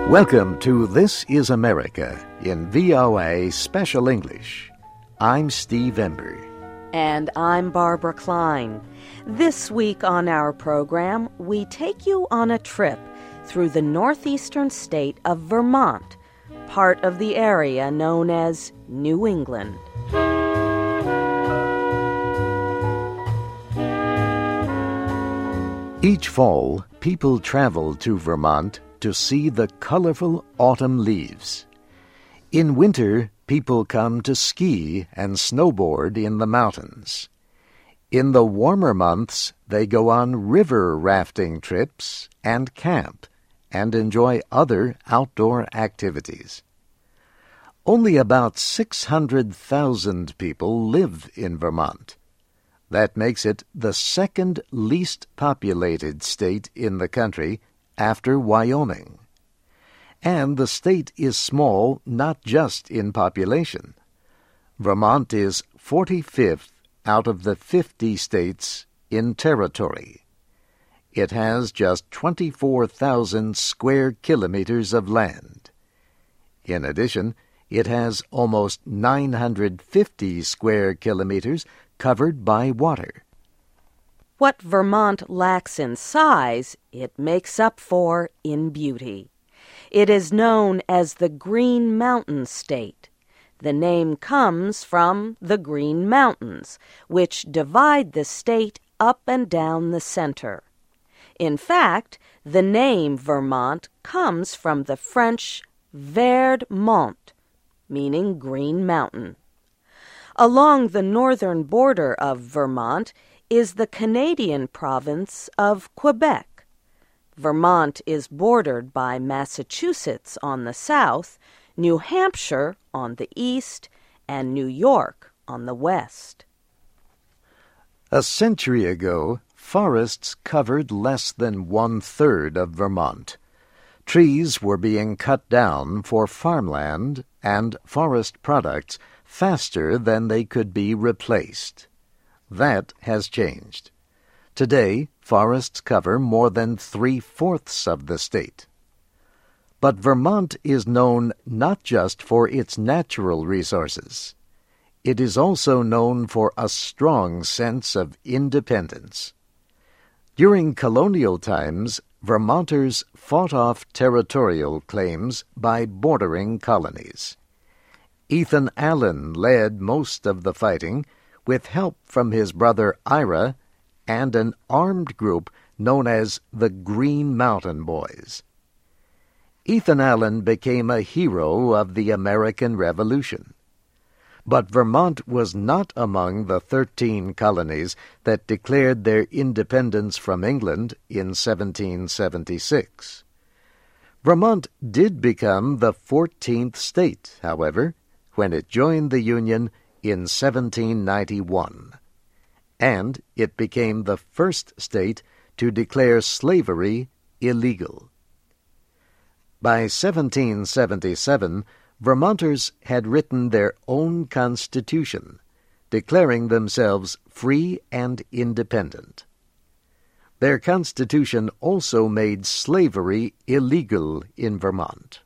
Welcome to This is America in VOA Special English. I'm Steve Ember. And I'm Barbara Klein. This week on our program, we take you on a trip through the northeastern state of Vermont, part of the area known as New England. Each fall, people travel to Vermont to see the colorful autumn leaves. In winter, people come to ski and snowboard in the mountains. In the warmer months, they go on river rafting trips and camp and enjoy other outdoor activities. Only about 600,000 people live in Vermont. That makes it the second least populated state in the country after Wyoming. And the state is small not just in population. Vermont is 45th out of the 50 states in territory. It has just 24,000 square kilometers of land. In addition, it has almost 950 square kilometers covered by water. What Vermont lacks in size, it makes up for in beauty. It is known as the Green Mountain State. The name comes from the Green Mountains, which divide the state up and down the center. In fact, the name Vermont comes from the French Vert Mont, meaning Green Mountain. Along the northern border of Vermont is the Canadian province of Quebec. Vermont is bordered by Massachusetts on the south, New Hampshire on the east, and New York on the west. A century ago, forests covered less than 1/3 of Vermont. Trees were being cut down for farmland and forest products faster than they could be replaced. That has changed. Today, forests cover more than 3/4 of the state. But Vermont is known not just for its natural resources. It is also known for a strong sense of independence. During colonial times, Vermonters fought off territorial claims by bordering colonies. Ethan Allen led most of the fighting with help from his brother Ira and an armed group known as the Green Mountain Boys. Ethan Allen became a hero of the American Revolution. But Vermont was not among the 13 colonies that declared their independence from England in 1776. Vermont did become the 14th state, however, when it joined the Union in 1791. And it became the first state to declare slavery illegal. By 1777, Vermonters had written their own constitution, declaring themselves free and independent. Their constitution also made slavery illegal in Vermont.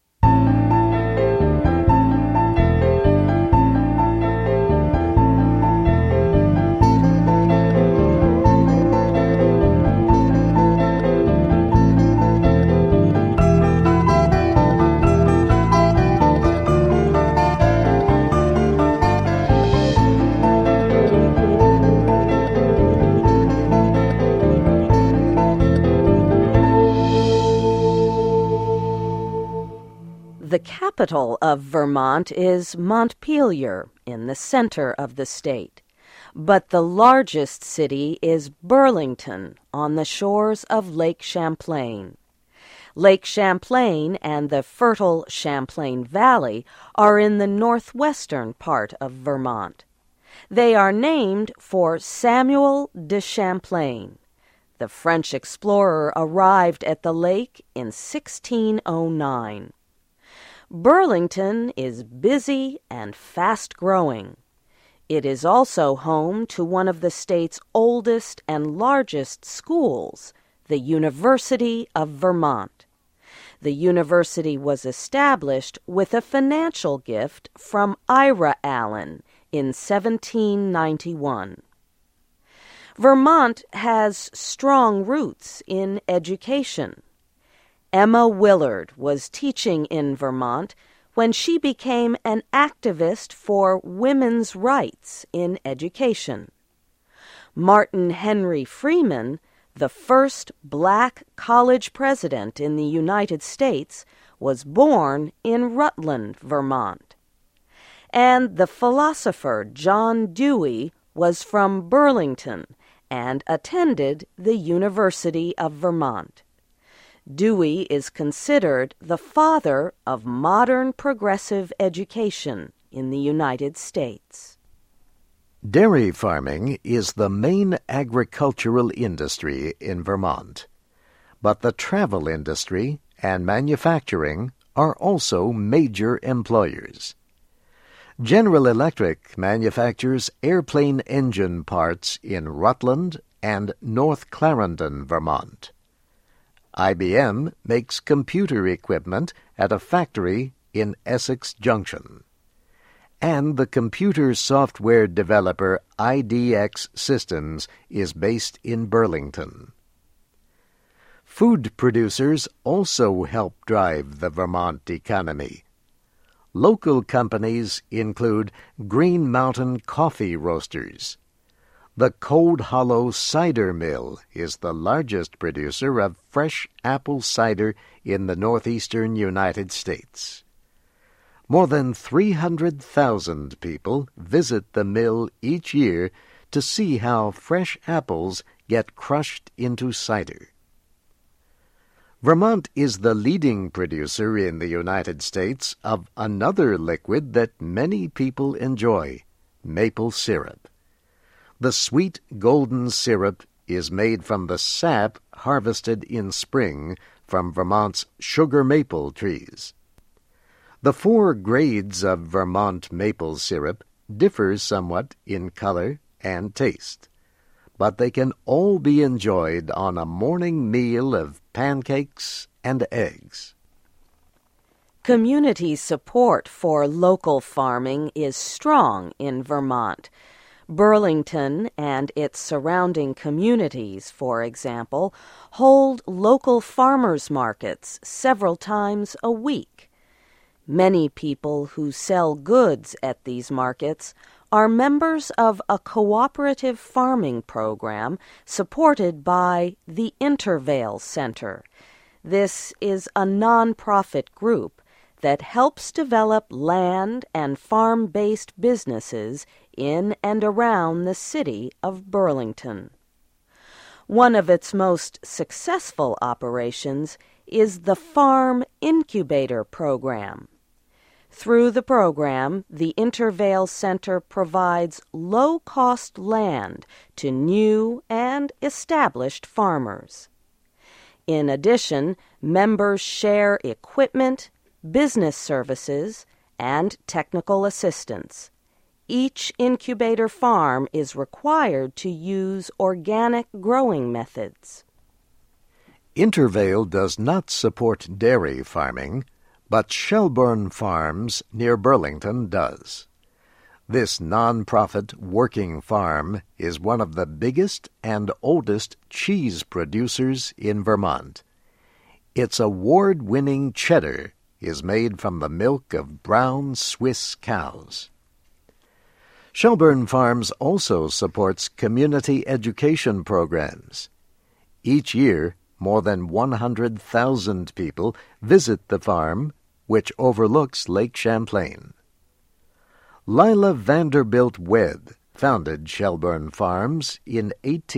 The capital of Vermont is Montpelier, in the center of the state. But the largest city is Burlington, on the shores of Lake Champlain. Lake Champlain and the fertile Champlain Valley are in the northwestern part of Vermont. They are named for Samuel de Champlain. The French explorer arrived at the lake in 1609. Burlington is busy and fast-growing. It is also home to one of the state's oldest and largest schools, the University of Vermont. The university was established with a financial gift from Ira Allen in 1791. Vermont has strong roots in education. Emma Willard was teaching in Vermont when she became an activist for women's rights in education. Martin Henry Freeman, the first black college president in the United States, was born in Rutland, Vermont. And the philosopher John Dewey was from Burlington and attended the University of Vermont. Dewey is considered the father of modern progressive education in the United States. Dairy farming is the main agricultural industry in Vermont, but the travel industry and manufacturing are also major employers. General Electric manufactures airplane engine parts in Rutland and North Clarendon, Vermont. IBM makes computer equipment at a factory in Essex Junction. And the computer software developer IDX Systems is based in Burlington. Food producers also help drive the Vermont economy. Local companies include Green Mountain Coffee Roasters. The Cold Hollow Cider Mill is the largest producer of fresh apple cider in the northeastern United States. More than 300,000 people visit the mill each year to see how fresh apples get crushed into cider. Vermont is the leading producer in the United States of another liquid that many people enjoy, maple syrup. The sweet golden syrup is made from the sap harvested in spring from Vermont's sugar maple trees. The 4 grades of Vermont maple syrup differ somewhat in color and taste, but they can all be enjoyed on a morning meal of pancakes and eggs. Community support for local farming is strong in Vermont. Burlington and its surrounding communities, for example, hold local farmers' markets several times a week. Many people who sell goods at these markets are members of a cooperative farming program supported by the Intervale Center. This is a nonprofit group that helps develop land and farm-based businesses in and around the city of Burlington. One of its most successful operations is the Farm Incubator Program. Through the program, the Intervale Center provides low-cost land to new and established farmers. In addition, members share equipment, business services, and technical assistance. Each incubator farm is required to use organic growing methods. Intervale does not support dairy farming, but Shelburne Farms near Burlington does. This nonprofit working farm is one of the biggest and oldest cheese producers in Vermont. Its award-winning cheddar is made from the milk of brown Swiss cows. Shelburne Farms also supports community education programs. Each year, more than 100,000 people visit the farm, which overlooks Lake Champlain. Lila Vanderbilt Webb founded Shelburne Farms in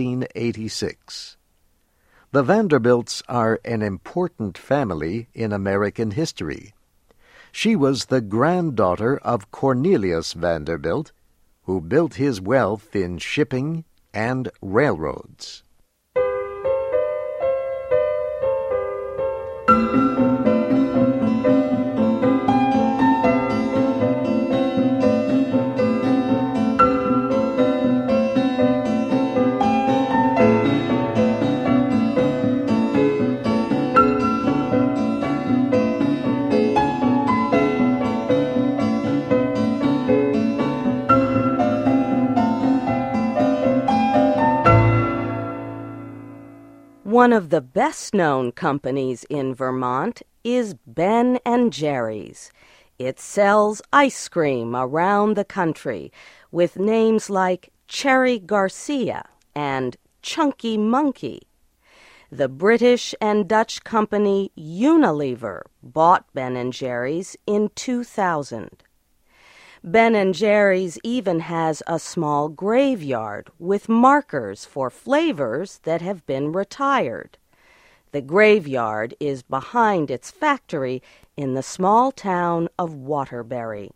1886. The Vanderbilts are an important family in American history. She was the granddaughter of Cornelius Vanderbilt, who built his wealth in shipping and railroads. One of the best-known companies in Vermont is Ben & Jerry's. It sells ice cream around the country with names like Cherry Garcia and Chunky Monkey. The British and Dutch company Unilever bought Ben & Jerry's in 2000. Ben & Jerry's even has a small graveyard with markers for flavors that have been retired. The graveyard is behind its factory in the small town of Waterbury.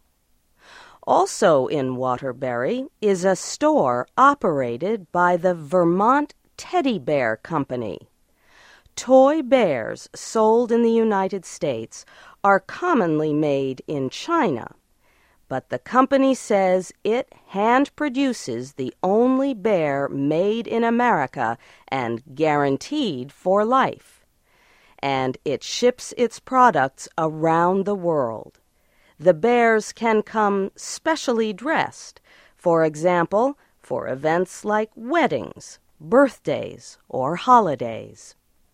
Also in Waterbury is a store operated by the Vermont Teddy Bear Company. Toy bears sold in the United States are commonly made in China, but the company says it hand-produces the only bear made in America and guaranteed for life. And it ships its products around the world. The bears can come specially dressed, for example, for events like weddings, birthdays, or holidays.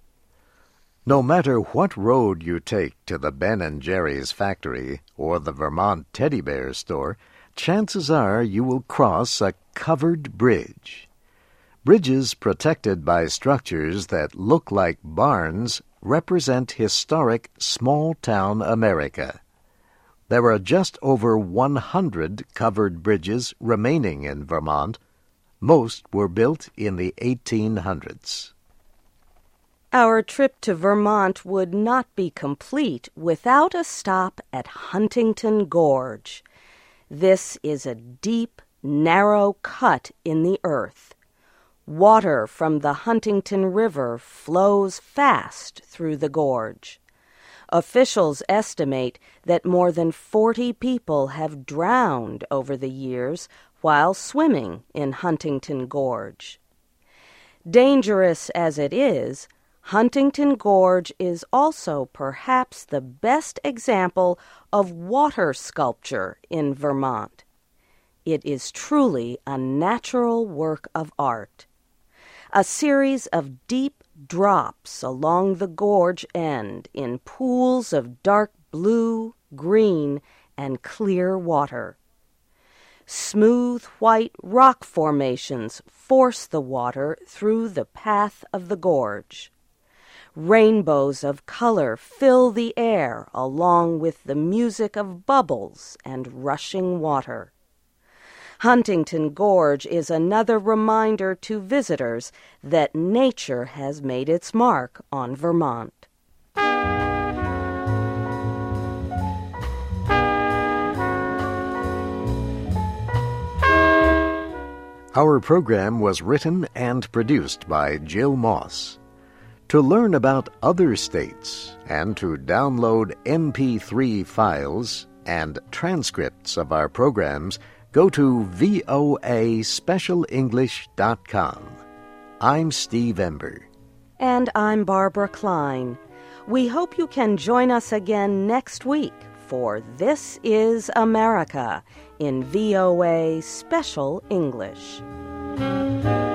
No matter what road you take to the Ben & Jerry's factory or the Vermont Teddy Bear store, chances are you will cross a covered bridge. Bridges protected by structures that look like barns represent historic small-town America. There are just over 100 covered bridges remaining in Vermont. Most were built in the 1800s. Our trip to Vermont would not be complete without a stop at Huntington Gorge. This is a deep, narrow cut in the earth. Water from the Huntington River flows fast through the gorge. Officials estimate that more than 40 people have drowned over the years while swimming in Huntington Gorge. Dangerous as it is, Huntington Gorge is also perhaps the best example of water sculpture in Vermont. It is truly a natural work of art. A series of deep drops along the gorge end in pools of dark blue, green, and clear water. Smooth white rock formations force the water through the path of the gorge. Rainbows of color fill the air along with the music of bubbles and rushing water. Huntington Gorge is another reminder to visitors that nature has made its mark on Vermont. Our program was written and produced by Jill Moss. To learn about other states and to download MP3 files and transcripts of our programs, go to voaspecialenglish.com. I'm Steve Ember. And I'm Barbara Klein. We hope you can join us again next week for This is America in VOA Special English.